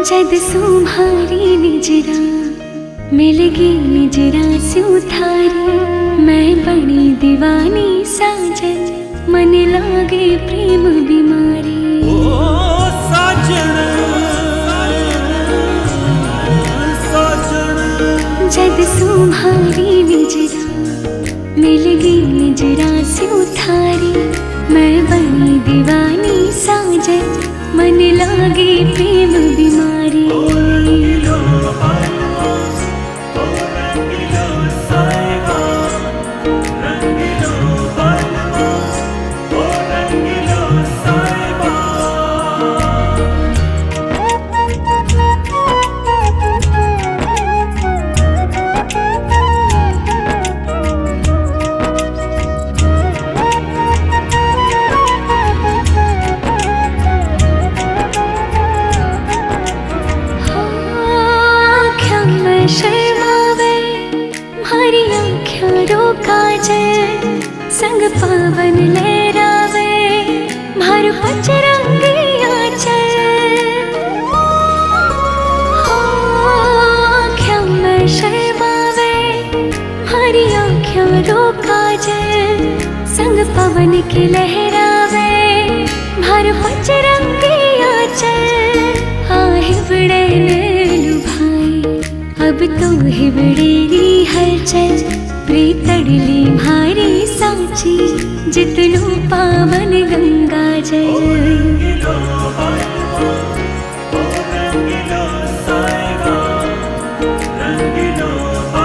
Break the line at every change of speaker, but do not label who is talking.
जद सुम्हारी निजरा मिलगी निजरा स्यों थारी, मैं बड़ी दीवानी साजन मन लागे प्रेम बीमारी।
ओ साजन साजन
जद सुम्हारी निजरा मिलगी निजरा स्यों थारी, मैं बड़ी दीवानी साजन मन लागे प्रेम बीमारी। शर्मावे भारी आँखों रोका जाए, संग पावन लहरावे भार पचरंगी आंचल। आँखों में शर्मावे भारी आँखों रोका जाए, संग पवन के लहरावे भार पचरंगी आंचल। हिबड़े अब तो हिबड़ेरी हलचल, प्रीतड़ली भारी सांची जितनो पावन गंगा जल।
रंगीलो